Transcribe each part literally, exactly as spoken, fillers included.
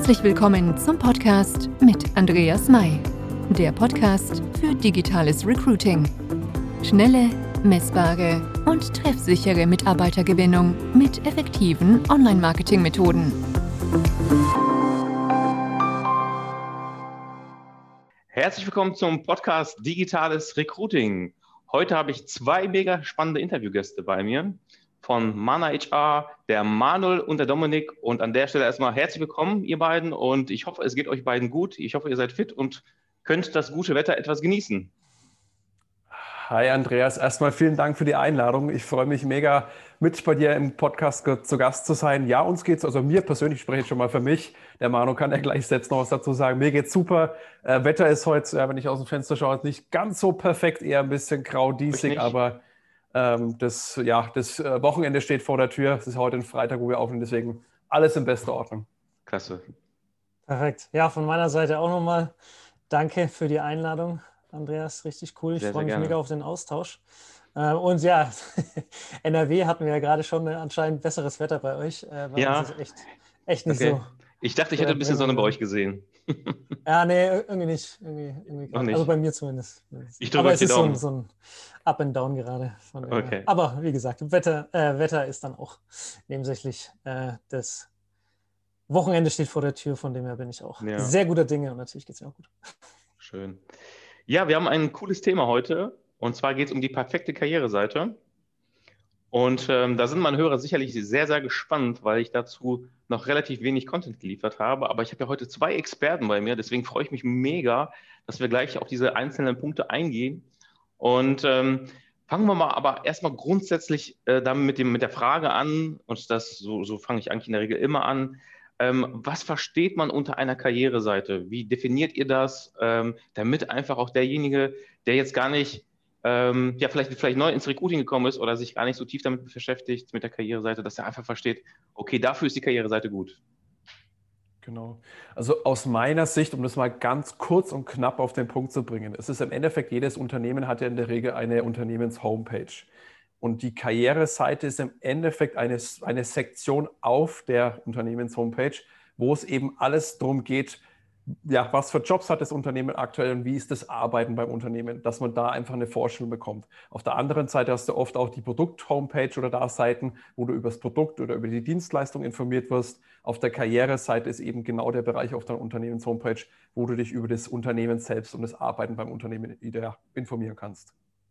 Herzlich willkommen zum Podcast mit Andreas May, der Podcast für digitales Recruiting. Schnelle, messbare und treffsichere Mitarbeitergewinnung mit effektiven Online-Marketing-Methoden. Herzlich willkommen zum Podcast Digitales Recruiting. Heute habe ich zwei mega spannende Interviewgäste bei mir von Mana H R, der Manuel und der Dominik. Und an der Stelle erstmal herzlich willkommen, ihr beiden. Und ich hoffe, es geht euch beiden gut. Ich hoffe, ihr seid fit und könnt das gute Wetter etwas genießen. Hi Andreas, erstmal vielen Dank für die Einladung. Ich freue mich mega, mit bei dir im Podcast zu Gast zu sein. Ja, uns geht's, also mir persönlich, ich spreche jetzt schon mal für mich. Der Manu kann ja gleich selbst noch was dazu sagen. Mir geht's super. Äh, Wetter ist heute, äh, wenn ich aus dem Fenster schaue, nicht ganz so perfekt, eher ein bisschen grau, diesig, aber ähm, das, ja, das äh, Wochenende steht vor der Tür. Es ist heute ein Freitag, wo wir aufnehmen, deswegen alles in bester Ordnung. Klasse. Perfekt. Ja, von meiner Seite auch nochmal danke für die Einladung. Andreas, richtig cool. Ich sehr, freue mich sehr mega auf den Austausch. Und ja, N R W hatten wir ja gerade schon anscheinend besseres Wetter bei euch. Ja. Das ist echt, echt nicht okay. so. Ich dachte, ich hätte ein bisschen Sonne bei euch gesehen. Ja, nee, irgendwie nicht. Irgendwie, irgendwie nicht. Also bei mir zumindest. Ich drücke Aber euch es die ist so ein, Daumen. so ein Up and Down gerade. Von okay. Aber wie gesagt, Wetter, äh, Wetter ist dann auch nebensächlich. Äh, das Wochenende steht vor der Tür, von dem her bin ich auch ja. sehr guter Dinge und natürlich geht es mir auch gut. Schön. Ja, wir haben ein cooles Thema heute und zwar geht es um die perfekte Karriereseite und ähm, da sind meine Hörer sicherlich sehr, sehr gespannt, weil ich dazu noch relativ wenig Content geliefert habe, aber ich habe ja heute zwei Experten bei mir, deswegen freue ich mich mega, dass wir gleich auf diese einzelnen Punkte eingehen und ähm, fangen wir mal aber erstmal grundsätzlich äh, damit mit, dem, mit der Frage an und das so, so fange ich eigentlich in der Regel immer an. Ähm, was versteht man unter einer Karriereseite? Wie definiert ihr das, ähm, damit einfach auch derjenige, der jetzt gar nicht, ähm, ja, vielleicht, vielleicht neu ins Recruiting gekommen ist oder sich gar nicht so tief damit beschäftigt, mit der Karriereseite, dass er einfach versteht, okay, dafür ist die Karriereseite gut. Genau. Also aus meiner Sicht, um das mal ganz kurz und knapp auf den Punkt zu bringen, es ist im Endeffekt, jedes Unternehmen hat ja in der Regel eine Unternehmens-Homepage. Und die Karriereseite ist im Endeffekt eine, eine Sektion auf der Unternehmens-Homepage, wo es eben alles darum geht, ja, was für Jobs hat das Unternehmen aktuell und wie ist das Arbeiten beim Unternehmen, dass man da einfach eine Vorstellung bekommt. Auf der anderen Seite hast du oft auch die Produkt-Homepage oder da Seiten, wo du über das Produkt oder über die Dienstleistung informiert wirst. Auf der Karriereseite ist eben genau der Bereich auf der Unternehmens-Homepage, wo du dich über das Unternehmen selbst und das Arbeiten beim Unternehmen wieder informieren kannst.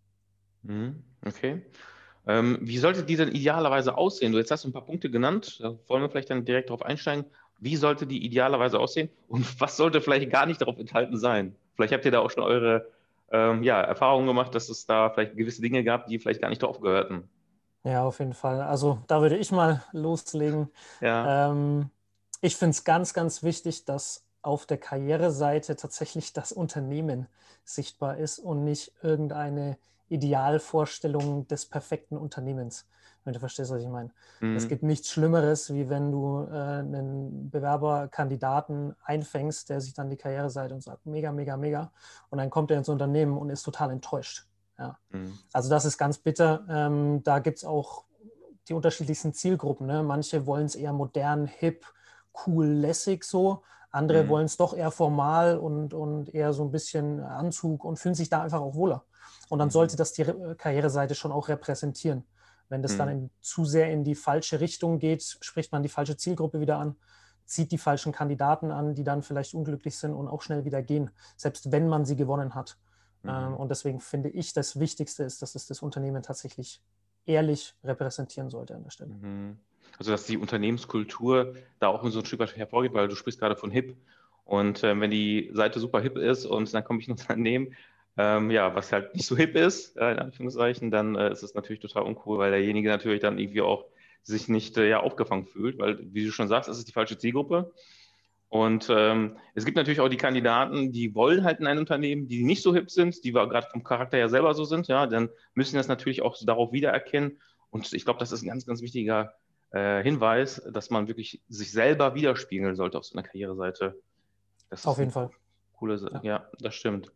Okay. Ähm, wie sollte die denn idealerweise aussehen? Du jetzt hast du ein paar Punkte genannt, da wollen wir vielleicht dann direkt darauf einsteigen. Wie sollte die idealerweise aussehen und was sollte vielleicht gar nicht darauf enthalten sein? Vielleicht habt ihr da auch schon eure ähm, ja, Erfahrungen gemacht, dass es da vielleicht gewisse Dinge gab, die vielleicht gar nicht drauf gehörten. Ja, auf jeden Fall. Also da würde ich mal loslegen. Ja. Ähm, ich finde es ganz, ganz wichtig, dass auf der Karriereseite tatsächlich das Unternehmen sichtbar ist und nicht irgendeine Idealvorstellung des perfekten Unternehmens, wenn du verstehst, was ich meine. Mhm. Es gibt nichts Schlimmeres, wie wenn du äh, einen Bewerberkandidaten einfängst, der sich dann die Karriereseite und sagt, mega, mega, mega, und dann kommt er ins Unternehmen und ist total enttäuscht. Ja. Mhm. Also das ist ganz bitter. Ähm, da gibt es auch die unterschiedlichsten Zielgruppen. Ne? Manche wollen es eher modern, hip, cool, lässig so. Andere mhm. wollen es doch eher formal und, und eher so ein bisschen Anzug und fühlen sich da einfach auch wohler. Und dann sollte das die Re- Karriereseite schon auch repräsentieren. Wenn das mhm. dann in, zu sehr in die falsche Richtung geht, spricht man die falsche Zielgruppe wieder an, zieht die falschen Kandidaten an, die dann vielleicht unglücklich sind und auch schnell wieder gehen, selbst wenn man sie gewonnen hat. Mhm. Ähm, und deswegen finde ich, das Wichtigste ist, dass es das Unternehmen tatsächlich ehrlich repräsentieren sollte an der Stelle. Mhm. Also dass die Unternehmenskultur da auch so ein Stück weit hervorgeht, weil du sprichst gerade von hip. Und äh, wenn die Seite super hip ist und dann komme ich in ein Unternehmen, Ähm, ja, was halt nicht so hip ist, äh, in Anführungszeichen, dann äh, ist es natürlich total uncool, weil derjenige natürlich dann irgendwie auch sich nicht äh, ja, aufgefangen fühlt, weil, wie du schon sagst, es ist die falsche Zielgruppe. Und ähm, es gibt natürlich auch die Kandidaten, die wollen halt in ein Unternehmen, die nicht so hip sind, die wir gerade vom Charakter her selber so sind, ja, dann müssen das natürlich auch darauf wiedererkennen. Und ich glaube, das ist ein ganz, ganz wichtiger äh, Hinweis, dass man wirklich sich selber widerspiegeln sollte auf so einer Karriereseite. Das auf jeden Fall. Coole Sache. Ja. ja, das stimmt.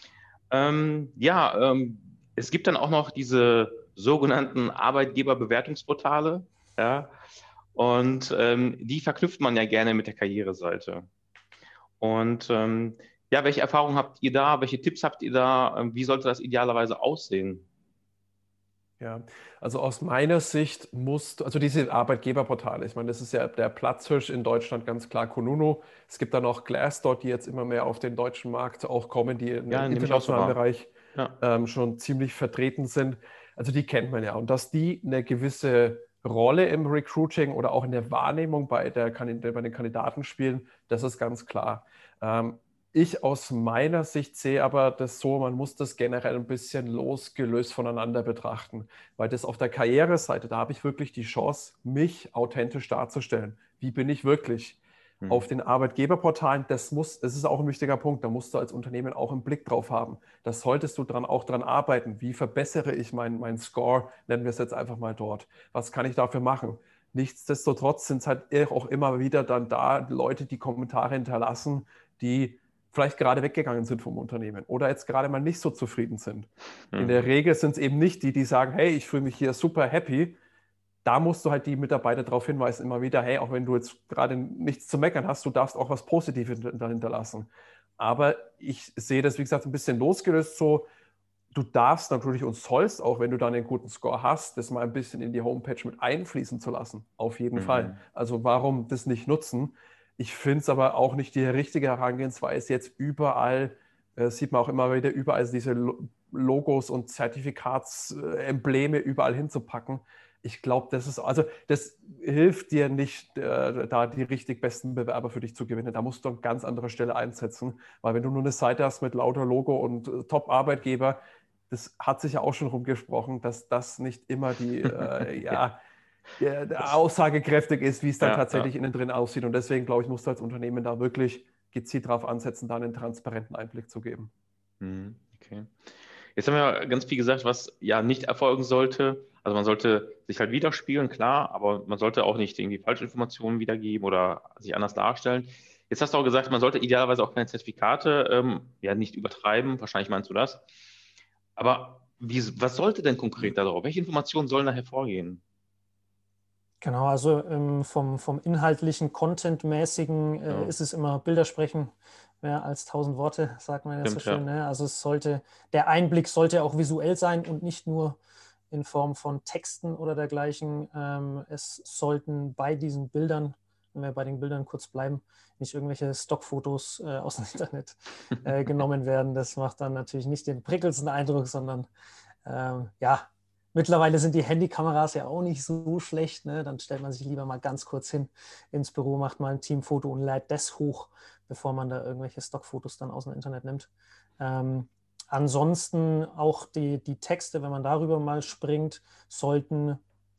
Ähm, ja, ähm, es gibt dann auch noch diese sogenannten Arbeitgeberbewertungsportale. Ja, Und ähm, die verknüpft man ja gerne mit der Karriereseite. Und ähm, ja, welche Erfahrungen habt ihr da? Welche Tipps habt ihr da? Ähm, Wie sollte das idealerweise aussehen? Ja, also aus meiner Sicht musst du, also diese Arbeitgeberportale, ich meine, das ist ja der Platzhirsch in Deutschland ganz klar Kununu. Es gibt dann auch Glassdoor, die jetzt immer mehr auf den deutschen Markt auch kommen, die im Ja, nehme ich auch so internationalen wahr. Bereich Ja. ähm, schon ziemlich vertreten sind. Also die kennt man ja. Und dass die eine gewisse Rolle im Recruiting oder auch in der Wahrnehmung bei, der, Kandid- bei den Kandidaten spielen, das ist ganz klar. Ähm, Ich aus meiner Sicht sehe aber das so, man muss das generell ein bisschen losgelöst voneinander betrachten, weil das auf der Karriereseite, da habe ich wirklich die Chance, mich authentisch darzustellen. Wie bin ich wirklich? Auf Hm. den Arbeitgeberportalen, das muss, das ist auch ein wichtiger Punkt, da musst du als Unternehmen auch einen Blick drauf haben. Da solltest du dran, auch dran arbeiten. Wie verbessere ich meinen mein Score, nennen wir es jetzt einfach mal dort. Was kann ich dafür machen? Nichtsdestotrotz sind es halt auch immer wieder dann da Leute, die Kommentare hinterlassen, die vielleicht gerade weggegangen sind vom Unternehmen oder jetzt gerade mal nicht so zufrieden sind. In der Hm. Regel sind es eben nicht die, die sagen, hey, ich fühle mich hier super happy. Da musst du halt die Mitarbeiter darauf hinweisen, immer wieder, hey, auch wenn du jetzt gerade nichts zu meckern hast, du darfst auch was Positives dahinter lassen. Aber ich sehe das, wie gesagt, ein bisschen losgelöst so, du darfst natürlich und sollst auch, wenn du dann einen guten Score hast, das mal ein bisschen in die Homepage mit einfließen zu lassen. Auf jeden Fall. Mhm. Also warum das nicht nutzen? Ich finde es aber auch nicht die richtige Herangehensweise, jetzt überall, äh, sieht man auch immer wieder, überall diese Lo- Logos und Zertifikatsembleme überall hinzupacken. Ich glaube, das ist, also das hilft dir nicht, äh, da die richtig besten Bewerber für dich zu gewinnen. Da musst du an ganz anderer Stelle einsetzen, weil wenn du nur eine Seite hast mit lauter Logo und äh, Top-Arbeitgeber, das hat sich ja auch schon rumgesprochen, dass das nicht immer die, äh, ja, der, der Das, aussagekräftig ist, wie es dann ja, ja. tatsächlich innen drin aussieht. Und deswegen, glaube ich, musst du als Unternehmen da wirklich gezielt drauf ansetzen, da einen transparenten Einblick zu geben. Mhm. Okay. Jetzt haben wir ja ganz viel gesagt, was ja nicht erfolgen sollte. Also man sollte sich halt widerspiegeln, klar, aber man sollte auch nicht irgendwie falsche Informationen wiedergeben oder sich anders darstellen. Jetzt hast du auch gesagt, man sollte idealerweise auch keine Zertifikate ähm, ja nicht übertreiben. Wahrscheinlich meinst du das. Aber wie, was sollte denn konkret darauf? Welche Informationen sollen da hervorgehen? Genau, also ähm, vom, vom inhaltlichen, Content-mäßigen äh, Ja, ist es immer Bilder sprechen mehr als tausend Worte, sagt man ja so stimmt, schön. ja. Ne? Also es sollte, der Einblick sollte auch visuell sein und nicht nur in Form von Texten oder dergleichen. Ähm, es sollten bei diesen Bildern, wenn wir bei den Bildern kurz bleiben, nicht irgendwelche Stockfotos äh, aus dem Internet äh, genommen werden. Das macht dann natürlich nicht den prickelndsten Eindruck, sondern ähm, ja, mittlerweile sind die Handykameras ja auch nicht so schlecht. Ne? Dann stellt man sich lieber mal ganz kurz hin ins Büro, macht mal ein Teamfoto und lädt das hoch, bevor man da irgendwelche Stockfotos dann aus dem Internet nimmt. Ähm, ansonsten auch die, die Texte, wenn man darüber mal springt, sollten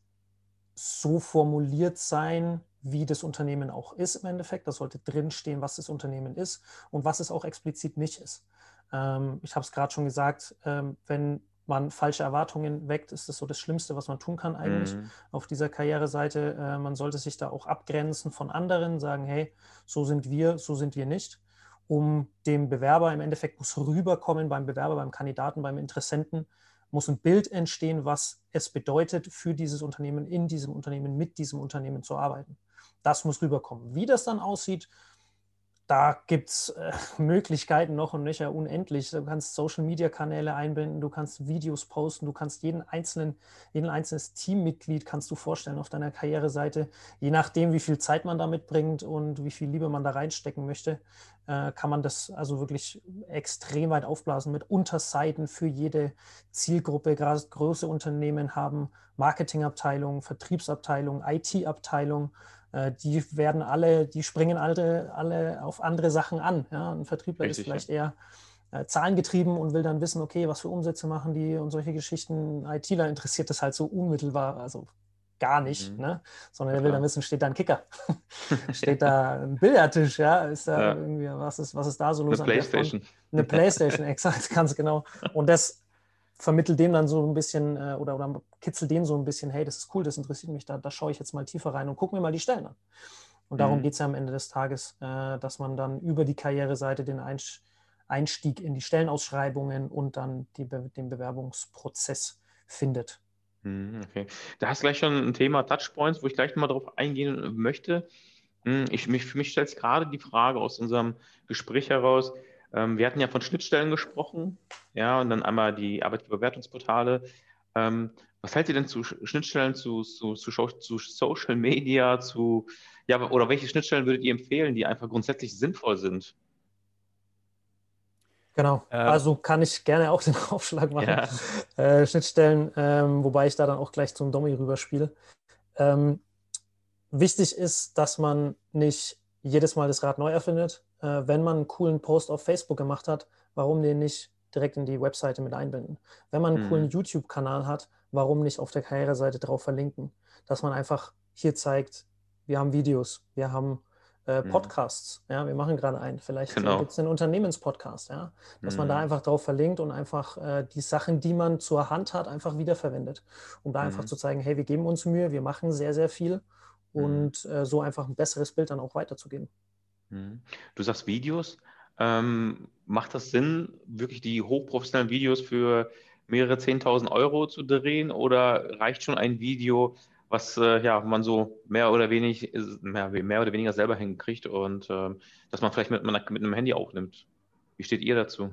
so formuliert sein, wie das Unternehmen auch ist im Endeffekt. Da sollte drinstehen, was das Unternehmen ist und was es auch explizit nicht ist. Ähm, ich habe es gerade schon gesagt, ähm, wenn man falsche Erwartungen weckt, ist das so das Schlimmste, was man tun kann eigentlich Mhm. auf dieser Karriereseite. Äh, man sollte sich da auch abgrenzen von anderen, sagen, hey, so sind wir, so sind wir nicht, um dem Bewerber, im Endeffekt muss rüberkommen beim Bewerber, beim Kandidaten, beim Interessenten, muss ein Bild entstehen, was es bedeutet, für dieses Unternehmen, in diesem Unternehmen, mit diesem Unternehmen zu arbeiten. Das muss rüberkommen. Wie das dann aussieht, da gibt es äh, Möglichkeiten noch und nöcher unendlich. Du kannst Social-Media-Kanäle einbinden, du kannst Videos posten, du kannst jeden einzelnen, jeden einzelnes Teammitglied kannst du vorstellen auf deiner Karriereseite. Je nachdem, wie viel Zeit man da mitbringt und wie viel Liebe man da reinstecken möchte, äh, kann man das also wirklich extrem weit aufblasen mit Unterseiten für jede Zielgruppe. Gerade große Unternehmen haben Marketingabteilungen, Vertriebsabteilungen, I T-Abteilungen. Die werden alle, die springen alle, alle auf andere Sachen an. Ja? Ein Vertriebler ist Richtig, ja. vielleicht eher äh, zahlengetrieben und will dann wissen, okay, was für Umsätze machen die und solche Geschichten. Ein ITler interessiert das halt so unmittelbar, also gar nicht, Mhm. ne? Sondern Ja, er will dann klar. wissen, steht da ein Kicker? Steht da ein Billardtisch? Ja? Ist da Ja, irgendwie, was ist, was ist da so eine los an der Front? PlayStation. Eine Playstation, exakt, ganz genau. Und das vermittelt dem dann so ein bisschen äh, oder, oder kitzelt den so ein bisschen, hey, das ist cool, das interessiert mich, da, da schaue ich jetzt mal tiefer rein und gucke mir mal die Stellen an. Und darum Mhm. geht es ja am Ende des Tages, äh, dass man dann über die Karriereseite den Einstieg in die Stellenausschreibungen und dann die Be den Bewerbungsprozess findet. Okay. Da hast du gleich schon ein Thema Touchpoints, wo ich gleich nochmal drauf eingehen möchte. Ich, mich, für mich stellt sich gerade die Frage aus unserem Gespräch heraus. Ähm, wir hatten ja von Schnittstellen gesprochen, ja, und dann einmal die Arbeitgeberwertungsportale. Ähm, was hält ihr denn zu Schnittstellen zu, zu, zu, zu Social Media, zu, ja, oder welche Schnittstellen würdet ihr empfehlen, die einfach grundsätzlich sinnvoll sind? Genau, Äh, also kann ich gerne auch den Aufschlag machen. Ja. Äh, Schnittstellen, ähm, wobei ich da dann auch gleich zum Domi rüberspiele. Ähm, wichtig ist, dass man nicht jedes Mal das Rad neu erfindet. Äh, wenn man einen coolen Post auf Facebook gemacht hat, warum den nicht direkt in die Webseite mit einbinden? Wenn man einen Mhm. coolen YouTube-Kanal hat, warum nicht auf der Karriereseite drauf verlinken? Dass man einfach hier zeigt, wir haben Videos, wir haben äh, Podcasts, ja, wir machen gerade einen. Vielleicht Genau. äh, gibt es einen Unternehmenspodcast, ja, dass man da Mhm. einfach drauf verlinkt und einfach äh, die Sachen, die man zur Hand hat, einfach wiederverwendet, um da einfach Mhm. zu zeigen, hey, wir geben uns Mühe, wir machen sehr, sehr viel Mhm. und äh, so einfach ein besseres Bild dann auch weiterzugeben. Mhm. Du sagst Videos. Ähm, macht das Sinn, wirklich die hochprofessionellen Videos für mehrere zehntausend Euro zu drehen oder reicht schon ein Video, was äh, ja, man so mehr oder wenig, mehr, mehr oder weniger selber hinkriegt und ähm, dass man vielleicht mit, mit einem Handy aufnimmt? Wie steht ihr dazu?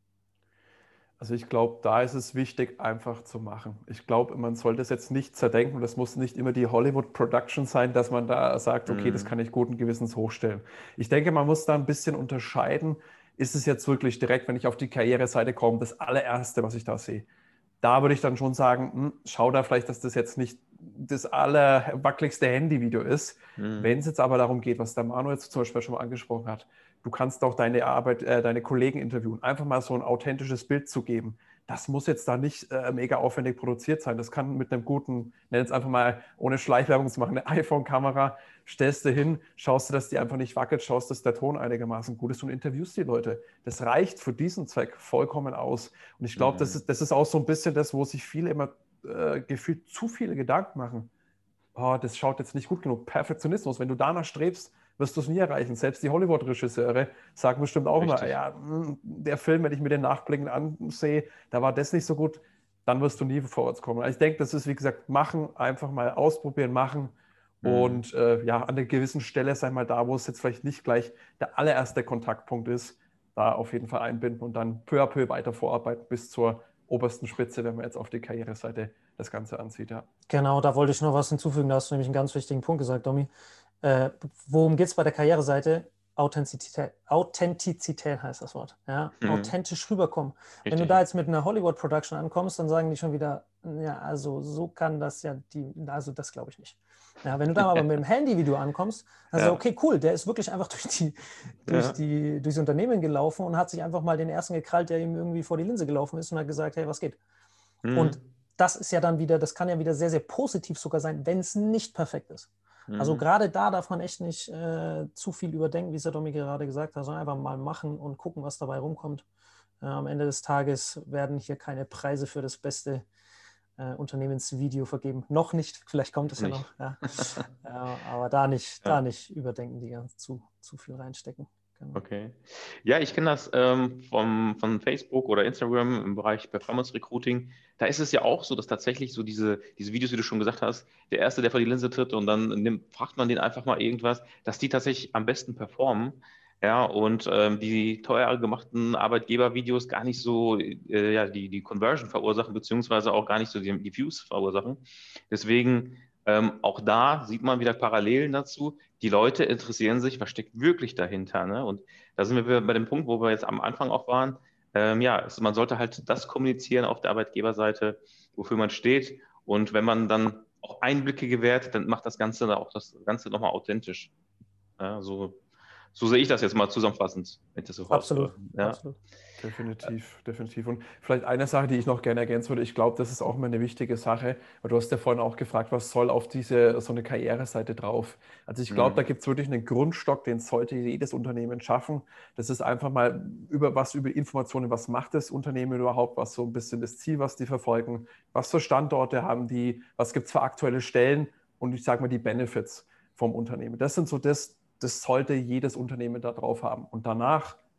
Also ich glaube, da ist es wichtig, einfach zu machen. Ich glaube, man sollte es jetzt nicht zerdenken. Das muss nicht immer die Hollywood-Production sein, dass man da sagt, okay, das Mhm. kann ich guten Gewissens hochstellen. Ich denke, man muss da ein bisschen unterscheiden. Ist es jetzt wirklich direkt, wenn ich auf die Karriereseite komme, das allererste, was ich da sehe? Da würde ich dann schon sagen, hm, schau da vielleicht, dass das jetzt nicht das allerwackeligste Handyvideo ist. Mhm. Wenn es jetzt aber darum geht, was der Manu jetzt zum Beispiel schon mal angesprochen hat, du kannst auch deine Arbeit, äh, deine Kollegen interviewen, einfach mal so ein authentisches Bild zu geben. Das muss jetzt da nicht äh, mega aufwendig produziert sein. Das kann mit einem guten, nenn es einfach mal, ohne Schleichwerbung zu machen, eine iPhone-Kamera, stellst du hin, schaust du, dass die einfach nicht wackelt, schaust, dass der Ton einigermaßen gut ist und interviewst die Leute. Das reicht für diesen Zweck vollkommen aus. Und ich glaube, Mhm. das ist, das ist auch so ein bisschen das, wo sich viele immer äh, gefühlt zu viele Gedanken machen. Oh, das schaut jetzt nicht gut genug. Perfektionismus. Wenn du danach strebst, wirst du es nie erreichen. Selbst die Hollywood-Regisseure sagen bestimmt auch immer, Richtig. ja, der Film, wenn ich mir den nachblickend ansehe, da war das nicht so gut, dann wirst du nie vorwärts kommen. Also ich denke, das ist, wie gesagt, machen, einfach mal ausprobieren, machen Mhm. und äh, ja, an einer gewissen Stelle, sei mal da, wo es jetzt vielleicht nicht gleich der allererste Kontaktpunkt ist, da auf jeden Fall einbinden und dann peu à peu weiter vorarbeiten bis zur obersten Spitze, wenn man jetzt auf die Karriereseite das Ganze ansieht, ja. Genau, da wollte ich noch was hinzufügen. Da hast du nämlich einen ganz wichtigen Punkt gesagt, Domi. Äh, worum geht es bei der Karriereseite? Authentizität. Authentizität heißt das Wort. Ja? Mhm. Authentisch rüberkommen. Richtig. Wenn du da jetzt mit einer Hollywood-Production ankommst, dann sagen die schon wieder, ja, also so kann das ja die, also das glaube ich nicht. Ja, wenn du da aber mit dem Handyvideo ankommst, dann Ja. sagst du, okay, cool, der ist wirklich einfach durch die, durch Ja. die, durchs Unternehmen gelaufen und hat sich einfach mal den ersten gekrallt, der ihm irgendwie vor die Linse gelaufen ist und hat gesagt, hey, was geht? Mhm. Und das ist ja dann wieder, das kann ja wieder sehr, sehr positiv sogar sein, wenn es nicht perfekt ist. Mhm. Also gerade da darf man echt nicht äh, zu viel überdenken, wie es der Domi gerade gesagt hat, sondern einfach mal machen und gucken, was dabei rumkommt. Äh, am Ende des Tages werden hier keine Preise für das beste äh, Unternehmensvideo vergeben. Noch nicht, vielleicht kommt es ja Nicht. noch. Ja. Ja, aber da nicht, Ja. da nicht überdenken, die ganz zu, zu viel reinstecken. Genau. Okay. Ja, ich kenne das ähm, vom, von Facebook oder Instagram im Bereich Performance Recruiting. Da ist es ja auch so, dass tatsächlich so diese, diese Videos, wie du schon gesagt hast, der Erste, der vor die Linse tritt und dann nimmt, fragt man den einfach mal irgendwas, dass die tatsächlich am besten performen. Ja, und ähm, die teuer gemachten Arbeitgebervideos gar nicht so äh, ja, die, die Conversion verursachen, beziehungsweise auch gar nicht so die, die Views verursachen. Deswegen ähm, auch da sieht man wieder Parallelen dazu. Die Leute interessieren sich, was steckt wirklich dahinter. Ne? Und da sind wir wieder bei dem Punkt, wo wir jetzt am Anfang auch waren. Ähm, ja, es, man sollte halt das kommunizieren auf der Arbeitgeberseite, wofür man steht. Und wenn man dann auch Einblicke gewährt, dann macht das Ganze auch das Ganze nochmal authentisch. Ja, so, so sehe ich das jetzt mal zusammenfassend, wenn ich das so raushöre. Absolut, Ja. absolut. Definitiv, definitiv. Und vielleicht eine Sache, die ich noch gerne ergänzen würde, ich glaube, das ist auch immer eine wichtige Sache, weil du hast ja vorhin auch gefragt, was soll auf diese so eine Karriereseite drauf? Also ich glaube, Mhm. da gibt es wirklich einen Grundstock, den sollte jedes Unternehmen schaffen. Das ist einfach mal über was, über Informationen, was macht das Unternehmen überhaupt, was so ein bisschen das Ziel, was die verfolgen, was für Standorte haben die, was gibt es für aktuelle Stellen und ich sage mal die Benefits vom Unternehmen. Das sind so das, das sollte jedes Unternehmen da drauf haben. Und danach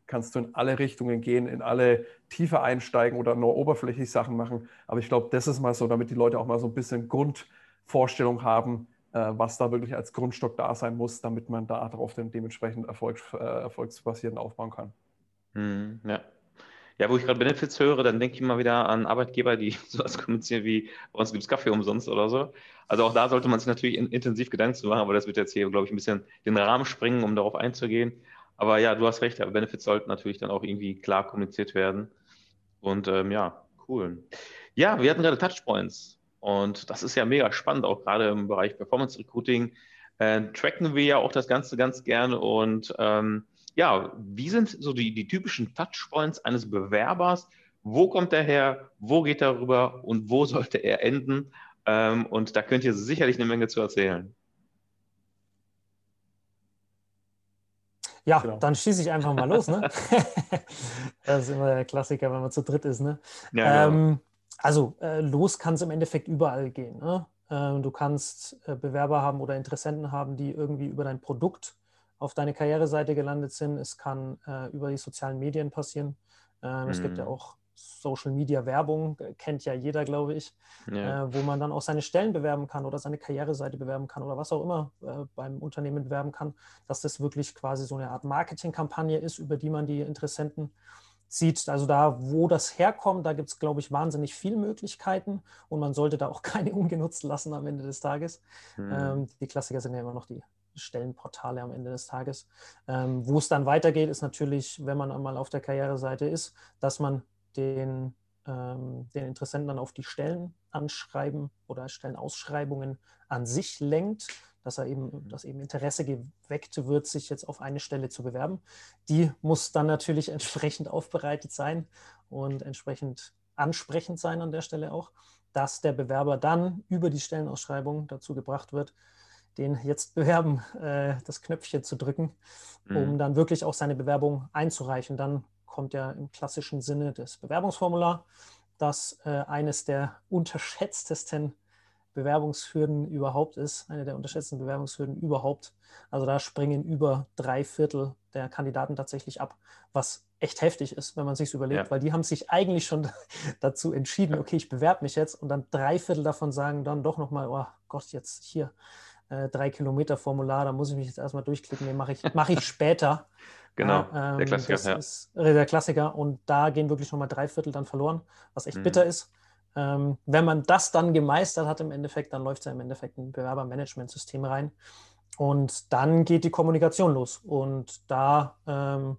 kannst du in alle Richtungen gehen, in alle Tiefe einsteigen oder nur oberflächlich Sachen machen. Aber ich glaube, das ist mal so, damit die Leute auch mal so ein bisschen Grundvorstellung haben, äh, was da wirklich als Grundstock da sein muss, damit man da darauf dann dementsprechend Erfolgs, äh, erfolgsbasierend aufbauen kann. Hm, ja. Ja, wo ich gerade Benefits höre, dann denke ich mal wieder an Arbeitgeber, die sowas kommunizieren wie, bei uns gibt es Kaffee umsonst oder so. Also auch da sollte man sich natürlich in, intensiv Gedanken zu machen, aber das wird jetzt hier, glaube ich, ein bisschen den Rahmen sprengen, um darauf einzugehen. Aber ja, du hast recht, aber Benefits sollten natürlich dann auch irgendwie klar kommuniziert werden. Und ähm, ja, cool. Ja, wir hatten gerade Touchpoints und das ist ja mega spannend, auch gerade im Bereich Performance Recruiting. Äh, tracken wir ja auch das Ganze ganz gerne und ähm, ja, wie sind so die, die typischen Touchpoints eines Bewerbers? Wo kommt er her? Wo geht er rüber? Und wo sollte er enden? Ähm, und da könnt ihr sicherlich eine Menge zu erzählen. Ja, Genau. dann schieße ich einfach mal los, ne? Das ist immer der Klassiker, wenn man zu dritt ist, ne? Ja, genau. Ähm, also äh, los kann es im Endeffekt überall gehen, ne? Ähm, du kannst äh, Bewerber haben oder Interessenten haben, die irgendwie über dein Produkt auf deine Karriereseite gelandet sind. Es kann äh, über die sozialen Medien passieren. Ähm, Mhm. Es gibt ja auch Social Media Werbung, äh, kennt ja jeder, glaube ich, Ja. äh, wo man dann auch seine Stellen bewerben kann oder seine Karriereseite bewerben kann oder was auch immer äh, beim Unternehmen bewerben kann, dass das wirklich quasi so eine Art Marketingkampagne ist, über die man die Interessenten sieht. Also da, wo das herkommt, da gibt es, glaube ich, wahnsinnig viele Möglichkeiten und man sollte da auch keine ungenutzt lassen am Ende des Tages. Mhm. Ähm, die Klassiker sind ja immer noch die Stellenportale am Ende des Tages. Ähm, wo es dann weitergeht, ist natürlich, wenn man einmal auf der Karriereseite ist, dass man den, ähm, den Interessenten dann auf die Stellen anschreiben oder Stellenausschreibungen an sich lenkt, dass er eben, dass eben Interesse geweckt wird, sich jetzt auf eine Stelle zu bewerben. Die muss dann natürlich entsprechend aufbereitet sein und entsprechend ansprechend sein an der Stelle auch, dass der Bewerber dann über die Stellenausschreibung dazu gebracht wird, den jetzt bewerben, äh, das Knöpfchen zu drücken, um Mhm. dann wirklich auch seine Bewerbung einzureichen. Dann kommt ja im klassischen Sinne das Bewerbungsformular, das äh, eines der unterschätztesten Bewerbungshürden überhaupt ist, eine der unterschätzten Bewerbungshürden überhaupt. Also da springen über drei Viertel der Kandidaten tatsächlich ab, was echt heftig ist, wenn man sich überlegt, Ja. weil die haben sich eigentlich schon dazu entschieden, okay, ich bewerbe mich jetzt und dann drei Viertel davon sagen dann doch nochmal, oh Gott, jetzt hier äh, drei Kilometer Formular, da muss ich mich jetzt erstmal durchklicken, den mache ich, mach ich später. Genau, Ja, ähm, der Klassiker, das ja. ist äh, der Klassiker und da gehen wirklich nochmal drei Viertel dann verloren, was echt Mhm. bitter ist. Ähm, wenn man das dann gemeistert hat im Endeffekt, dann läuft es ja im Endeffekt ein Bewerbermanagementsystem rein und dann geht die Kommunikation los und da, ähm,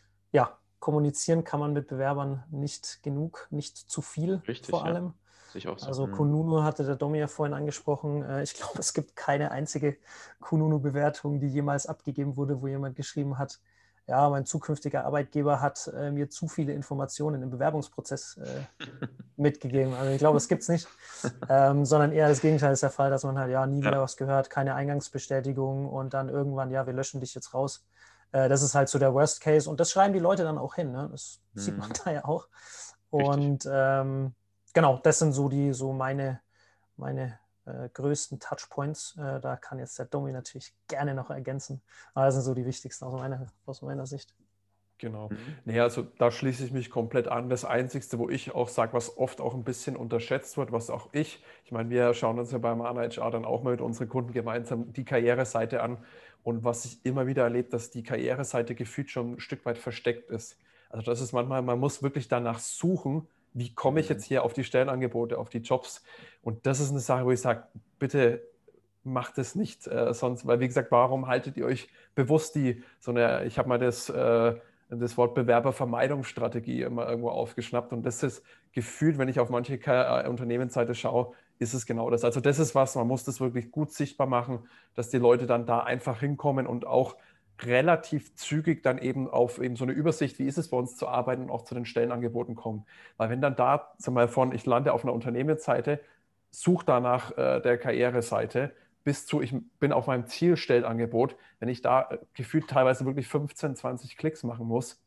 ja, kommunizieren kann man mit Bewerbern nicht genug, nicht zu viel. Richtig, vor ja. allem. Sehe ich auch so. Also Mhm. Kununu hatte der Domi ja vorhin angesprochen. Äh, Ich glaube, es gibt keine einzige Kununu-Bewertung, die jemals abgegeben wurde, wo jemand geschrieben hat, ja, mein zukünftiger Arbeitgeber hat äh, mir zu viele Informationen im Bewerbungsprozess äh, mitgegeben. Also ich glaube, das gibt es nicht, ähm, sondern eher das Gegenteil ist der Fall, dass man halt, ja, nie wieder Ja. was gehört, keine Eingangsbestätigung und dann irgendwann, ja, wir löschen dich jetzt raus. Äh, das ist halt so der Worst Case und das schreiben die Leute dann auch hin. Ne? Das Mhm. sieht man da ja auch. Richtig. Und ähm, genau, das sind so die, so meine, meine äh, größten Touchpoints. Äh, da kann jetzt der Domi natürlich gerne noch ergänzen. Aber das sind so die wichtigsten aus meiner, aus meiner Sicht. Genau. Mhm. Nee, also da schließe ich mich komplett an. Das Einzige, wo ich auch sage, was oft auch ein bisschen unterschätzt wird, was auch ich, ich meine, wir schauen uns ja beim Mana H R dann auch mal mit unseren Kunden gemeinsam die Karriereseite an. Und was ich immer wieder erlebe, dass die Karriereseite gefühlt schon ein Stück weit versteckt ist. Also das ist manchmal, man muss wirklich danach suchen, wie komme ich Mhm. jetzt hier auf die Stellenangebote, auf die Jobs. Und das ist eine Sache, wo ich sage, bitte macht es nicht äh, sonst, weil wie gesagt, warum haltet ihr euch bewusst die, so eine, ich habe mal das, äh, das Wort Bewerbervermeidungsstrategie immer irgendwo aufgeschnappt und das ist gefühlt, wenn ich auf manche K- äh, Unternehmensseite schaue, ist es genau das. Also das ist was, man muss das wirklich gut sichtbar machen, dass die Leute dann da einfach hinkommen und auch relativ zügig dann eben auf eben so eine Übersicht, wie ist es bei uns zu arbeiten und auch zu den Stellenangeboten kommen. Weil wenn dann da, sag mal, von ich lande auf einer Unternehmensseite, suche danach äh, der Karriereseite, bis zu, ich bin auf meinem Zielstellangebot, wenn ich da äh, gefühlt teilweise wirklich fünfzehn, zwanzig Klicks machen muss,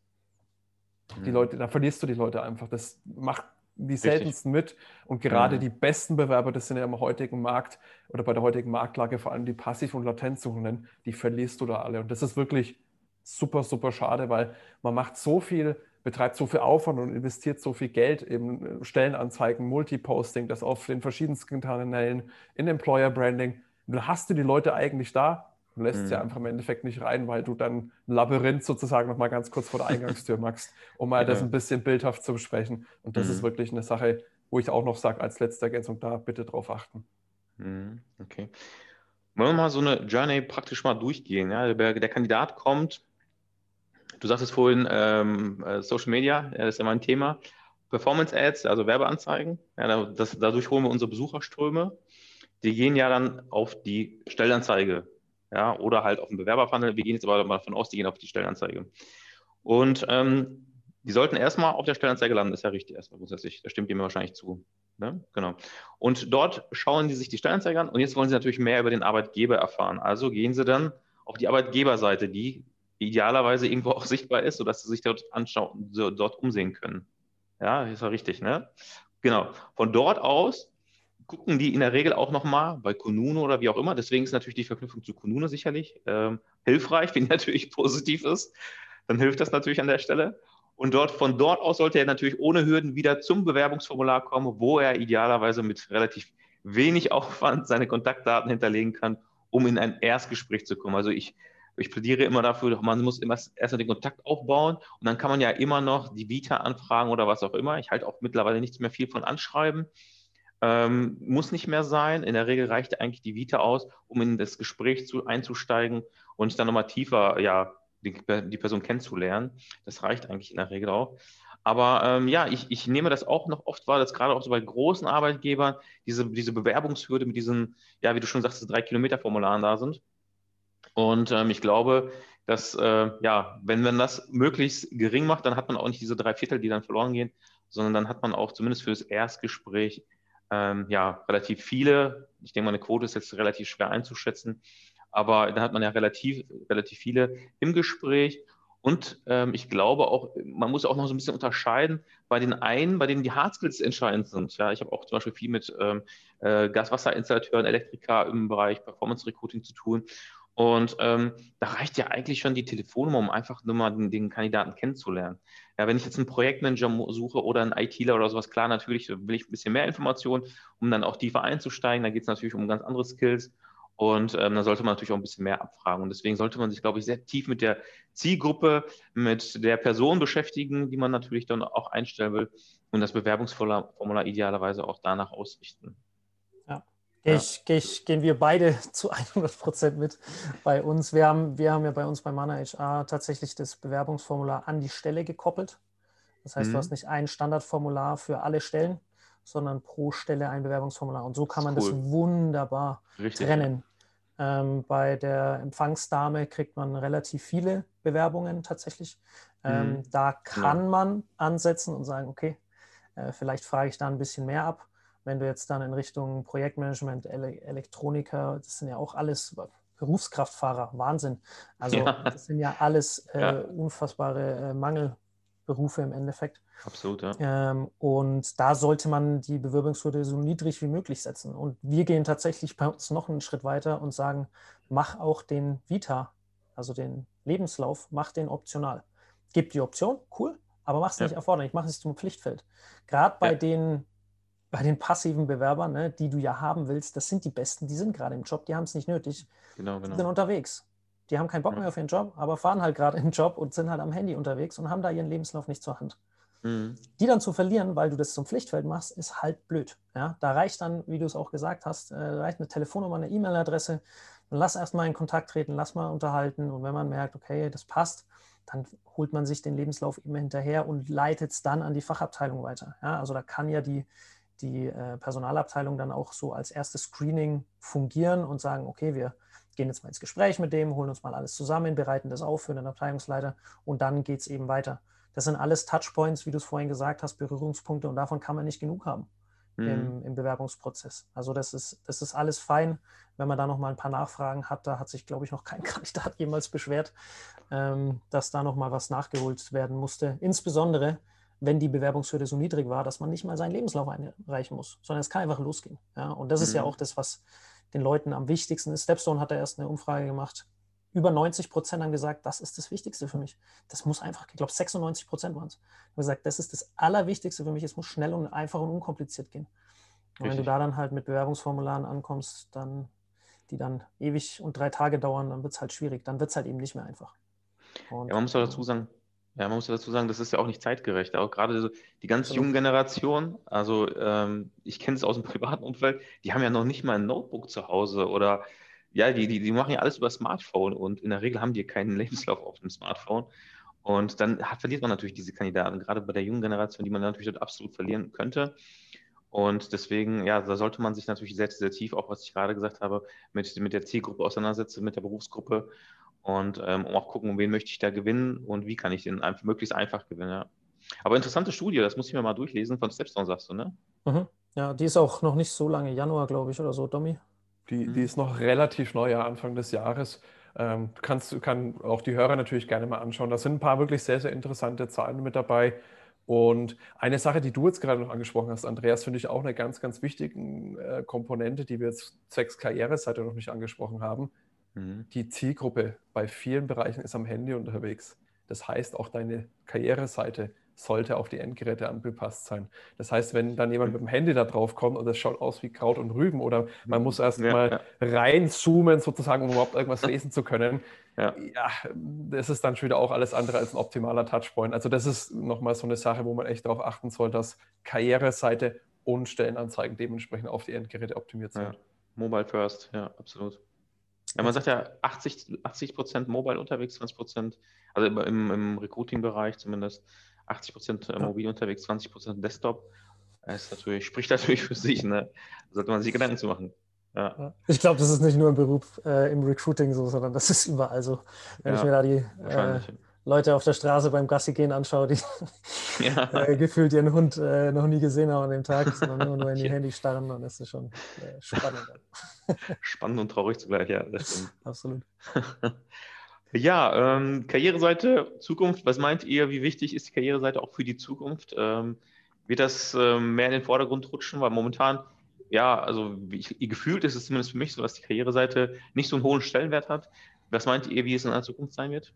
die Mhm. Leute, da verlierst du die Leute einfach. Das macht die Richtig. seltensten mit. Und gerade Mhm. die besten Bewerber, das sind ja im heutigen Markt oder bei der heutigen Marktlage vor allem die Passiv- und Latenzsuchenden, die verlierst du da alle. Und das ist wirklich super, super schade, weil man macht so viel, betreibt so viel Aufwand und investiert so viel Geld in Stellenanzeigen, Multiposting, das auf den verschiedensten Kanälen, in Employer Branding. Und dann hast du die Leute eigentlich da und lässt mhm. sie einfach im Endeffekt nicht rein, weil du dann ein Labyrinth sozusagen noch mal ganz kurz vor der Eingangstür machst, um mal ja. das ein bisschen bildhaft zu besprechen. Und das mhm. ist wirklich eine Sache, wo ich auch noch sage, als letzte Ergänzung, da bitte drauf achten. Mhm. Okay. Wollen wir mal so eine Journey praktisch mal durchgehen? Ja? Der, der Kandidat kommt, du sagtest vorhin ähm, Social Media, ja, das ist ja mein Thema, Performance Ads, also Werbeanzeigen, ja, das, dadurch holen wir unsere Besucherströme, die gehen ja dann auf die Stellenanzeige, ja, oder halt auf den Bewerberfunnel, wir gehen jetzt aber mal davon aus, die gehen auf die Stellenanzeige. Und ähm, die sollten erstmal auf der Stellenanzeige landen, ist ja richtig erstmal grundsätzlich, da stimmt ihr mir wahrscheinlich zu. Ne? Genau. Und dort schauen die sich die Stellenanzeige an und jetzt wollen sie natürlich mehr über den Arbeitgeber erfahren. Also gehen sie dann auf die Arbeitgeberseite, die idealerweise irgendwo auch sichtbar ist, sodass sie sich dort anschauen, so, dort umsehen können. Ja, ist ja richtig, ne? Genau. Von dort aus gucken die in der Regel auch nochmal bei Kununu oder wie auch immer. Deswegen ist natürlich die Verknüpfung zu Kununu sicherlich ähm, hilfreich, wenn die natürlich positiv ist. Dann hilft das natürlich an der Stelle. Und dort, von dort aus sollte er natürlich ohne Hürden wieder zum Bewerbungsformular kommen, wo er idealerweise mit relativ wenig Aufwand seine Kontaktdaten hinterlegen kann, um in ein Erstgespräch zu kommen. Also ich, ich plädiere immer dafür, man muss immer erstmal den Kontakt aufbauen und dann kann man ja immer noch die Vita anfragen oder was auch immer. Ich halte auch mittlerweile nichts mehr viel von Anschreiben. Ähm, muss nicht mehr sein. In der Regel reicht eigentlich die Vita aus, um in das Gespräch zu, einzusteigen und dann nochmal tiefer, ja, Die, die Person kennenzulernen. Das reicht eigentlich in der Regel auch. Aber ähm, ja, ich, ich nehme das auch noch oft wahr, dass gerade auch so bei großen Arbeitgebern diese, diese Bewerbungshürde mit diesen, ja, wie du schon sagst, drei Kilometer Formularen da sind. Und ähm, ich glaube, dass, äh, ja, wenn man das möglichst gering macht, dann hat man auch nicht diese drei Viertel, die dann verloren gehen, sondern dann hat man auch zumindest für das Erstgespräch, ähm, ja, relativ viele. Ich denke, meine Quote ist jetzt relativ schwer einzuschätzen. Aber da hat man ja relativ, relativ viele im Gespräch. Und ähm, ich glaube auch, man muss auch noch so ein bisschen unterscheiden bei den einen, bei denen die Hard Skills entscheidend sind. Ja, ich habe auch zum Beispiel viel mit ähm, äh, Gas-Wasser-Installateuren, Elektriker im Bereich Performance Recruiting zu tun. Und ähm, da reicht ja eigentlich schon die Telefonnummer, um einfach nur mal den, den Kandidaten kennenzulernen. Ja, wenn ich jetzt einen Projektmanager suche oder einen ITler oder sowas, klar, natürlich will ich ein bisschen mehr Informationen, um dann auch tiefer einzusteigen. Da geht es natürlich um ganz andere Skills. Und ähm, da sollte man natürlich auch ein bisschen mehr abfragen. Und deswegen sollte man sich, glaube ich, sehr tief mit der Zielgruppe, mit der Person beschäftigen, die man natürlich dann auch einstellen will und das Bewerbungsformular idealerweise auch danach ausrichten. Ja, ja. Ich, ich, gehen wir beide zu hundert Prozent mit bei uns. Wir haben, wir haben ja bei uns bei Mana H R tatsächlich das Bewerbungsformular an die Stelle gekoppelt. Das heißt, mhm. du hast nicht ein Standardformular für alle Stellen, sondern pro Stelle ein Bewerbungsformular. Und so kann man das, cool. das wunderbar Richtig. trennen. Ähm, bei der Empfangsdame kriegt man relativ viele Bewerbungen tatsächlich. Ähm, mhm. Da kann ja. man ansetzen und sagen, okay, äh, vielleicht frage ich da ein bisschen mehr ab. Wenn du jetzt dann in Richtung Projektmanagement, Ele- Elektroniker, das sind ja auch alles Berufskraftfahrer, Wahnsinn. Also ja. das sind ja alles äh, ja. unfassbare äh, Mangelberufe im Endeffekt. Absolut, ja. Ähm, und da sollte man die Bewerbungshürde so niedrig wie möglich setzen. Und wir gehen tatsächlich bei uns noch einen Schritt weiter und sagen, mach auch den Vita, also den Lebenslauf, mach den optional. Gib die Option, cool, aber mach es ja. nicht erforderlich, mach es zum Pflichtfeld. Gerade bei, ja. den, bei den passiven Bewerbern, ne, die du ja haben willst, das sind die Besten, die sind gerade im Job, die haben es nicht nötig. Genau, genau. Die sind unterwegs. Die haben keinen Bock ja. mehr auf ihren Job, aber fahren halt gerade im Job und sind halt am Handy unterwegs und haben da ihren Lebenslauf nicht zur Hand. Mhm. Die dann zu verlieren, weil du das zum Pflichtfeld machst, ist halt blöd. Ja? Da reicht dann, wie du es auch gesagt hast, äh, reicht eine Telefonnummer, eine E-Mail-Adresse. Dann lass erstmal in Kontakt treten, lass mal unterhalten. Und wenn man merkt, okay, das passt, dann holt man sich den Lebenslauf immer hinterher und leitet es dann an die Fachabteilung weiter. Ja? Also da kann ja die, die äh, Personalabteilung dann auch so als erstes Screening fungieren und sagen, okay, wir gehen jetzt mal ins Gespräch mit dem, holen uns mal alles zusammen, bereiten das auf für den Abteilungsleiter und dann geht es eben weiter. Das sind alles Touchpoints, wie du es vorhin gesagt hast, Berührungspunkte und davon kann man nicht genug haben mhm. im, im Bewerbungsprozess. Also das ist, das ist alles fein. Wenn man da noch mal ein paar Nachfragen hat, da hat sich, glaube ich, noch kein Kandidat jemals beschwert, ähm, dass da noch mal was nachgeholt werden musste. Insbesondere, wenn die Bewerbungshürde so niedrig war, dass man nicht mal seinen Lebenslauf einreichen muss, sondern es kann einfach losgehen. Ja? Und das mhm. ist ja auch das, was den Leuten am wichtigsten ist. Stepstone hat da erst eine Umfrage gemacht. über neunzig Prozent haben gesagt, das ist das Wichtigste für mich. Das muss einfach, ich glaube sechsundneunzig Prozent waren es, haben gesagt, das ist das Allerwichtigste für mich, es muss schnell und einfach und unkompliziert gehen. Und wenn du da dann halt mit Bewerbungsformularen ankommst, dann, die dann ewig und drei Tage dauern, dann wird es halt schwierig, dann wird es halt eben nicht mehr einfach. Und, ja, man muss auch dazu sagen, ja, man muss dazu sagen, das ist ja auch nicht zeitgerecht. Auch gerade so die ganz Absolut. jungen Generationen, also ähm, ich kenne es aus dem privaten Umfeld, die haben ja noch nicht mal ein Notebook zu Hause oder ja, die, die, die machen ja alles über Smartphone und in der Regel haben die keinen Lebenslauf auf dem Smartphone. Und dann hat, verliert man natürlich diese Kandidaten, gerade bei der jungen Generation, die man natürlich dort absolut verlieren könnte. Und deswegen, ja, da sollte man sich natürlich sehr, sehr tief, auch was ich gerade gesagt habe, mit, mit der Zielgruppe auseinandersetzen, mit der Berufsgruppe und ähm, auch gucken, wen möchte ich da gewinnen und wie kann ich den einfach, möglichst einfach gewinnen. Ja. Aber interessante Studie, das muss ich mir mal durchlesen, von Stepstone sagst du, ne? Mhm. Ja, die ist auch noch nicht so lange, Januar, glaube ich, oder so, Domi. Die, Mhm. die ist noch relativ neu, ja, Anfang des Jahres. Ähm, kannst, kann auch die Hörer natürlich gerne mal anschauen. Da sind ein paar wirklich sehr, sehr interessante Zahlen mit dabei. Und eine Sache, die du jetzt gerade noch angesprochen hast, Andreas, finde ich auch eine ganz, ganz wichtige äh, Komponente, die wir jetzt zwecks Karriereseite noch nicht angesprochen haben. Mhm. Die Zielgruppe bei vielen Bereichen ist am Handy unterwegs. Das heißt, auch deine Karriereseite sollte auf die Endgeräte angepasst sein. Das heißt, wenn dann jemand mit dem Handy da drauf kommt und das schaut aus wie Kraut und Rüben oder man muss erst Ja, mal ja. reinzoomen sozusagen, um überhaupt irgendwas lesen zu können, Ja. ja, das ist dann schon wieder auch alles andere als ein optimaler Touchpoint. Also das ist nochmal so eine Sache, wo man echt darauf achten soll, dass Karriereseite und Stellenanzeigen dementsprechend auf die Endgeräte optimiert sind. Ja. Mobile first, ja, absolut. Ja, man sagt ja achtzig Prozent Mobile unterwegs, zwanzig Prozent, also im, im Recruiting-Bereich zumindest, achtzig Prozent mobil unterwegs, zwanzig Prozent Desktop. Das ist natürlich, spricht natürlich für sich, ne? Da sollte man sich Gedanken zu machen. Ja. Ich glaube, das ist nicht nur im Beruf, äh, im Recruiting so, sondern das ist überall so. Wenn Ja, ich mir da die wahrscheinlich. äh, Leute auf der Straße beim Gassi gehen anschaue, die Ja. äh, gefühlt ihren Hund äh, noch nie gesehen haben an dem Tag, sondern immer nur in die Ja. Handy starren, dann ist es schon äh, spannend. Spannend und traurig zugleich, ja, das stimmt. Absolut. Ja, ähm, Karriereseite, Zukunft, was meint ihr, wie wichtig ist die Karriereseite auch für die Zukunft? Ähm, wird das ähm, mehr in den Vordergrund rutschen? Weil momentan, ja, also wie ich, gefühlt ist es zumindest für mich so, dass die Karriereseite nicht so einen hohen Stellenwert hat. Was meint ihr, wie es in der Zukunft sein wird?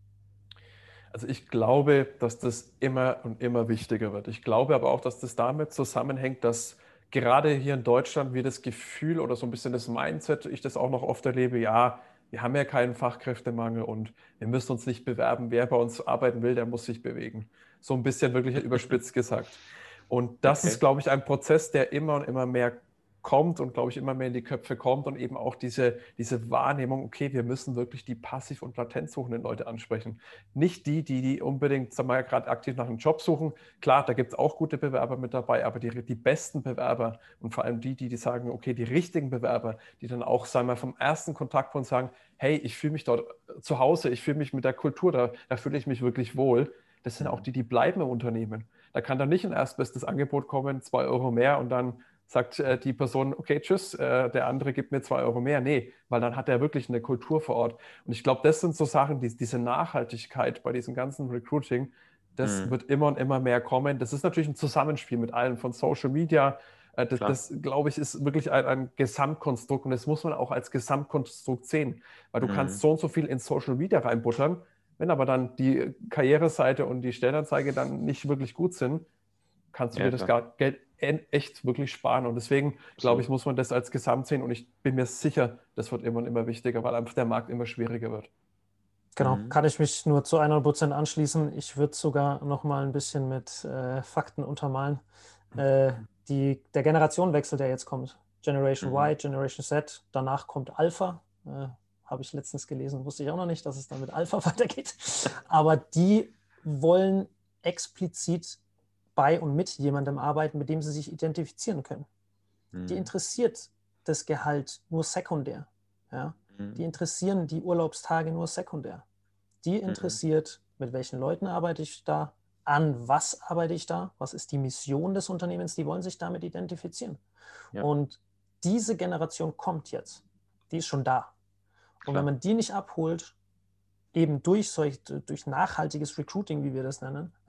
Also ich glaube, dass das immer und immer wichtiger wird. Ich glaube aber auch, dass das damit zusammenhängt, dass gerade hier in Deutschland wir das Gefühl oder so ein bisschen das Mindset, ich das auch noch oft erlebe, ja, wir haben ja keinen Fachkräftemangel und wir müssen uns nicht bewerben. Wer bei uns arbeiten will, der muss sich bewegen. So ein bisschen wirklich überspitzt gesagt. Und das Okay. ist, glaube ich, ein Prozess, der immer und immer mehr kommt und, glaube ich, immer mehr in die Köpfe kommt und eben auch diese, diese Wahrnehmung, okay, wir müssen wirklich die passiv- und latent suchenden Leute ansprechen. Nicht die, die, die unbedingt, sagen wir mal, gerade aktiv nach einem Job suchen. Klar, da gibt es auch gute Bewerber mit dabei, aber die, die besten Bewerber und vor allem die, die, die sagen, okay, die richtigen Bewerber, die dann auch, sagen wir mal, vom ersten Kontaktpunkt sagen, hey, ich fühle mich dort zu Hause, ich fühle mich mit der Kultur, da, da fühle ich mich wirklich wohl. Das sind auch die, die bleiben im Unternehmen. Da kann dann nicht ein erstbestes Angebot kommen, zwei Euro mehr und dann sagt äh, die Person, okay, tschüss, äh, der andere gibt mir zwei Euro mehr. Nee, weil dann hat er wirklich eine Kultur vor Ort. Und ich glaube, das sind so Sachen, die, diese Nachhaltigkeit bei diesem ganzen Recruiting, das Mhm. wird immer und immer mehr kommen. Das ist natürlich ein Zusammenspiel mit allen von Social Media. Äh, das, das glaube ich, ist wirklich ein, ein Gesamtkonstrukt und das muss man auch als Gesamtkonstrukt sehen, weil du Mhm. kannst so und so viel in Social Media reinbuttern, wenn aber dann die Karriereseite und die Stellenanzeige dann nicht wirklich gut sind, kannst du Ja, dir das klar. gar, Geld echt wirklich sparen. Und deswegen, glaube ich, muss man das als Gesamt sehen. Und ich bin mir sicher, das wird immer und immer wichtiger, weil einfach der Markt immer schwieriger wird. Genau, Mhm. kann ich mich nur zu hundert Prozent anschließen. Ich würde sogar noch mal ein bisschen mit äh, Fakten untermalen. Äh, die, der Generationenwechsel, der jetzt kommt, Generation Mhm. Y, Generation Z, danach kommt Alpha, äh, habe ich letztens gelesen, wusste ich auch noch nicht, dass es dann mit Alpha weitergeht. Aber die wollen explizit bei und mit jemandem arbeiten, mit dem sie sich identifizieren können. Mhm. Die interessiert das Gehalt nur sekundär. Ja? Mhm. Die interessieren die Urlaubstage nur sekundär. Die interessiert, mit welchen Leuten arbeite ich da, an was arbeite ich da, was ist die Mission des Unternehmens, die wollen sich damit identifizieren. Ja. Und diese Generation kommt jetzt, die ist schon da. Und Klar. wenn man die nicht abholt, eben durch, solch, durch nachhaltiges Recruiting, wie wir das nennen, ja,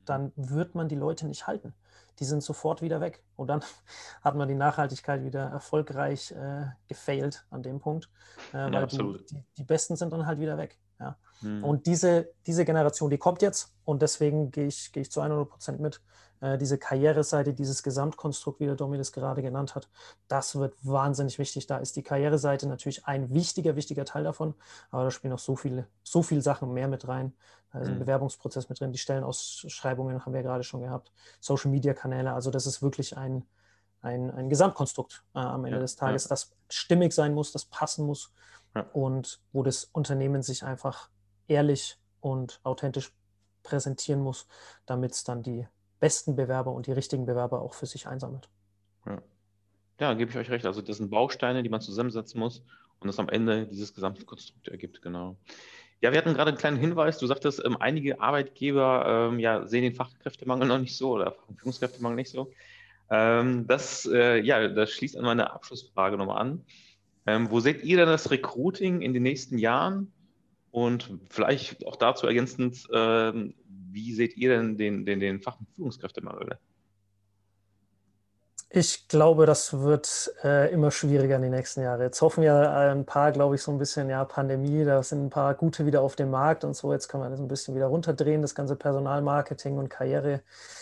dann wird man die Leute nicht halten. Die sind sofort wieder weg. Und dann hat man die Nachhaltigkeit wieder erfolgreich äh, gefailt an dem Punkt, äh, weil Ja, du, absolut. die, die Besten sind dann halt wieder weg. Ja. Mhm. Und diese, diese Generation, die kommt jetzt und deswegen gehe ich, gehe ich zu hundert Prozent mit. Äh, diese Karriereseite, dieses Gesamtkonstrukt, wie der Domi das gerade genannt hat, das wird wahnsinnig wichtig. Da ist die Karriereseite natürlich ein wichtiger, wichtiger Teil davon, aber da spielen noch so viele, so viele Sachen mehr mit rein. Da ist ein Mhm. Bewerbungsprozess mit drin, die Stellenausschreibungen haben wir gerade schon gehabt, Social-Media-Kanäle, also das ist wirklich ein, ein, ein Gesamtkonstrukt äh, am Ende Ja, des Tages, ja. das stimmig sein muss, das passen muss Ja. und wo das Unternehmen sich einfach ehrlich und authentisch präsentieren muss, damit es dann die besten Bewerber und die richtigen Bewerber auch für sich einsammelt. Ja. Ja, gebe ich euch recht. Also das sind Bausteine, die man zusammensetzen muss und das am Ende dieses gesamte Konstrukt ergibt, genau. Ja, wir hatten gerade einen kleinen Hinweis. Du sagtest, ähm, einige Arbeitgeber ähm, ja, sehen den Fachkräftemangel noch nicht so oder Führungskräftemangel nicht so. Ähm, das, äh, ja, das schließt an meine Abschlussfrage nochmal an. Ähm, wo seht ihr denn das Recruiting in den nächsten Jahren? Und vielleicht auch dazu ergänzend, ähm, wie seht ihr denn den, den, den Fach- und Führungskräftemangel? Ich glaube, das wird äh, immer schwieriger in den nächsten Jahren. Jetzt hoffen ja äh, ein paar, glaube ich, so ein bisschen, ja, Pandemie, da sind ein paar gute wieder auf dem Markt und so. Jetzt kann man das ein bisschen wieder runterdrehen, das ganze Personalmarketing und Karriere,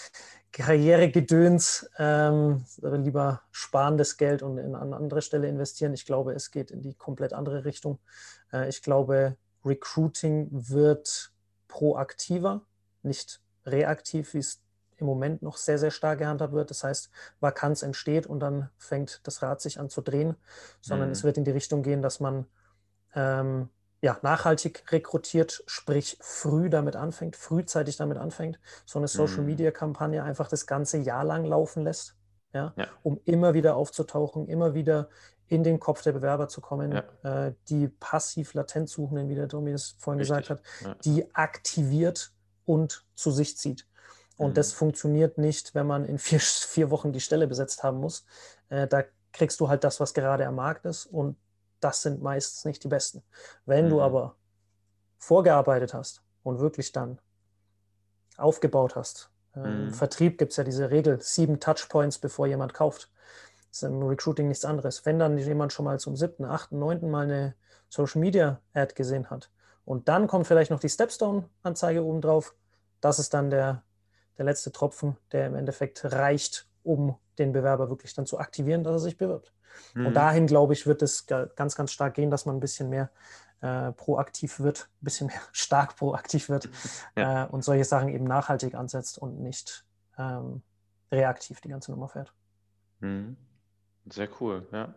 Karrieregedöns. Ähm, lieber sparen das Geld und in, an andere Stelle investieren. Ich glaube, es geht in die komplett andere Richtung. Äh, ich glaube, Recruiting wird proaktiver, nicht reaktiv, wie es im Moment noch sehr, sehr stark gehandhabt wird. Das heißt, Vakanz entsteht und dann fängt das Rad sich an zu drehen, sondern Mhm. es wird in die Richtung gehen, dass man ähm, ja, nachhaltig rekrutiert, sprich früh damit anfängt, frühzeitig damit anfängt, so eine Social-Media-Kampagne einfach das ganze Jahr lang laufen lässt, ja, Ja. um immer wieder aufzutauchen, immer wieder in den Kopf der Bewerber zu kommen, Ja. äh, die passiv latent Suchenden, wie der Domi es vorhin Richtig. gesagt hat, Ja. die aktiviert und zu sich zieht. Und Mhm. das funktioniert nicht, wenn man in vier, vier Wochen die Stelle besetzt haben muss. Äh, da kriegst du halt das, was gerade am Markt ist und das sind meistens nicht die Besten. Wenn Mhm. du aber vorgearbeitet hast und wirklich dann aufgebaut hast, äh, im Mhm. Vertrieb gibt es ja diese Regel, sieben Touchpoints, bevor jemand kauft. Das ist im Recruiting nichts anderes. Wenn dann jemand schon mal zum siebten, achten, neunten Mal eine Social-Media-Ad gesehen hat und dann kommt vielleicht noch die Stepstone-Anzeige oben drauf, das ist dann der, der letzte Tropfen, der im Endeffekt reicht, um den Bewerber wirklich dann zu aktivieren, dass er sich bewirbt. Mhm. Und dahin, glaube ich, wird es ganz, ganz stark gehen, dass man ein bisschen mehr äh, proaktiv wird, ein bisschen mehr stark proaktiv wird Ja. äh, und solche Sachen eben nachhaltig ansetzt und nicht ähm, reaktiv die ganze Nummer fährt. Mhm. Sehr cool, ja.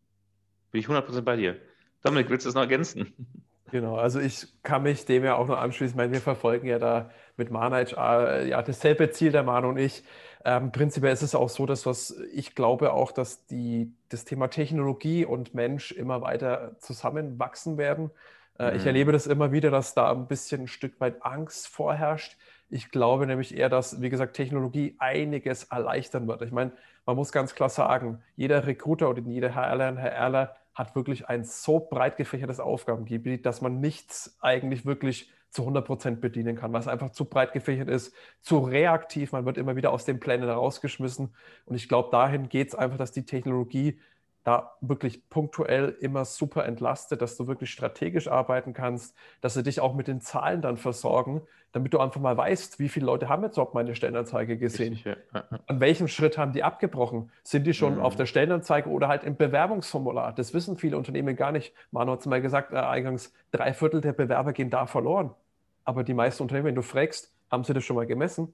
Bin ich hundert Prozent bei dir. Dominik, willst du das noch ergänzen? Genau, also ich kann mich dem ja auch noch anschließen. Ich meine, wir verfolgen ja da mit Mana H R ja dasselbe Ziel, der Manu und ich. Ähm, prinzipiell ist es auch so, dass was ich glaube auch, dass die, das Thema Technologie und Mensch immer weiter zusammenwachsen werden. Äh, ich Mhm. erlebe das immer wieder, dass da ein bisschen ein Stück weit Angst vorherrscht. Ich glaube nämlich eher, dass, wie gesagt, Technologie einiges erleichtern wird. Ich meine, man muss ganz klar sagen, jeder Recruiter oder jeder HRler und HRler hat wirklich ein so breit gefächertes Aufgabengebiet, dass man nichts eigentlich wirklich zu hundert Prozent bedienen kann, was einfach zu breit gefächert ist, zu reaktiv, man wird immer wieder aus den Plänen rausgeschmissen und ich glaube, dahin geht es einfach, dass die Technologie da wirklich punktuell immer super entlastet, dass du wirklich strategisch arbeiten kannst, dass sie dich auch mit den Zahlen dann versorgen, damit du einfach mal weißt, wie viele Leute haben jetzt überhaupt meine Stellenanzeige gesehen. Richtig, ja. Ja, ja. An welchem Schritt haben die abgebrochen? Sind die schon Mhm. auf der Stellenanzeige oder halt im Bewerbungsformular? Das wissen viele Unternehmen gar nicht. Manu hat es mal gesagt, äh, eingangs, drei Viertel der Bewerber gehen da verloren. Aber die meisten Unternehmen, wenn du fragst, haben sie das schon mal gemessen?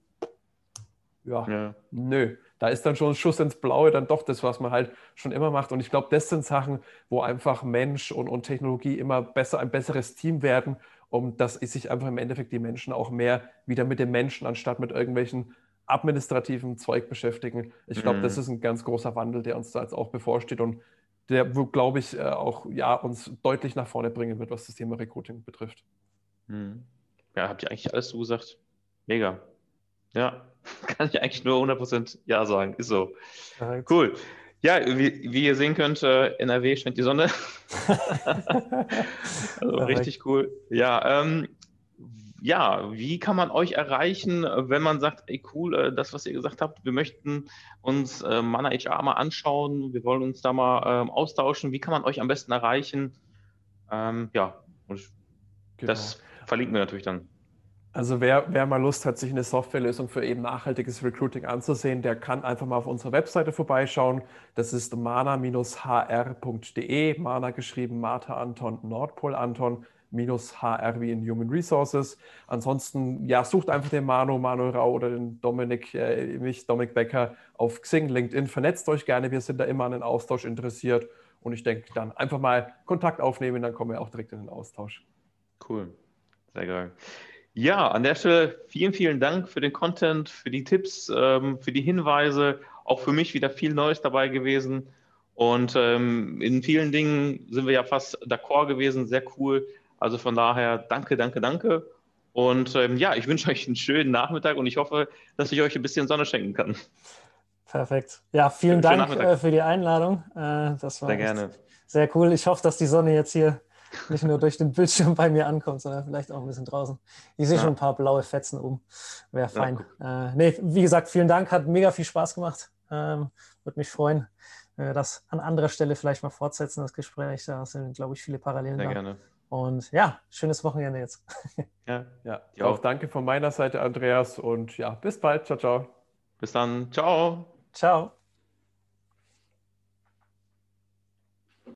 Ja, Ja. nö. Da ist dann schon ein Schuss ins Blaue, dann doch das, was man halt schon immer macht. Und ich glaube, das sind Sachen, wo einfach Mensch und, und Technologie immer besser, ein besseres Team werden, um dass sich einfach im Endeffekt die Menschen auch mehr wieder mit den Menschen anstatt mit irgendwelchen administrativen Zeug beschäftigen. Ich glaube, das Mhm. ist ein ganz großer Wandel, der uns da jetzt auch bevorsteht und der, glaube ich, äh, auch ja, uns deutlich nach vorne bringen wird, was das Thema Recruiting betrifft. Mhm. Ja, habt ihr eigentlich alles so gesagt? Mega. Ja, kann ich eigentlich nur hundert Prozent Ja sagen. Ist so. Korrekt. Cool. Ja, wie, wie ihr sehen könnt, äh, N R W scheint die Sonne. Also Perfekt. richtig cool. Ja, ähm, ja, wie kann man euch erreichen, wenn man sagt, ey cool, das, was ihr gesagt habt, wir möchten uns äh, Mana H R mal anschauen, wir wollen uns da mal ähm, austauschen. Wie kann man euch am besten erreichen? Ähm, ja, und genau. Das verlinken wir natürlich dann. Also wer, wer mal Lust hat, sich eine Softwarelösung für eben nachhaltiges Recruiting anzusehen, der kann einfach mal auf unserer Webseite vorbeischauen. Das ist mana dash h r punkt d e, Mana geschrieben Martha Anton, Nordpol Anton, minus H R wie in Human Resources. Ansonsten, ja, sucht einfach den Manu, Manu Rau oder den Dominik, äh, mich, Dominik Becker auf Xing, LinkedIn. Vernetzt euch gerne, wir sind da immer an den Austausch interessiert. Und ich denke, dann einfach mal Kontakt aufnehmen, dann kommen wir auch direkt in den Austausch. Cool, sehr geil. Ja, an der Stelle vielen, vielen Dank für den Content, für die Tipps, ähm, für die Hinweise. Auch für mich wieder viel Neues dabei gewesen. Und ähm, in vielen Dingen sind wir ja fast d'accord gewesen. Sehr cool. Also von daher danke, danke, danke. Und ähm, ja, ich wünsche euch einen schönen Nachmittag und ich hoffe, dass ich euch ein bisschen Sonne schenken kann. Perfekt. Ja, vielen Dank äh, für die Einladung. Äh, das war sehr gerne. Sehr cool. Ich hoffe, dass die Sonne jetzt hier nicht nur durch den Bildschirm bei mir ankommt, sondern vielleicht auch ein bisschen draußen. Ich sehe ja schon ein paar blaue Fetzen um. Wäre fein. Ja, äh, nee, wie gesagt, vielen Dank. Hat mega viel Spaß gemacht. Ähm, Würde mich freuen, wenn wir das an anderer Stelle vielleicht mal fortsetzen, das Gespräch. Da sind, glaube ich, viele Parallelen Sehr da. gerne. Und ja, schönes Wochenende jetzt. Ja, ja. Auch danke von meiner Seite, Andreas. Und ja, bis bald. Ciao, ciao. Bis dann. Ciao. Ciao.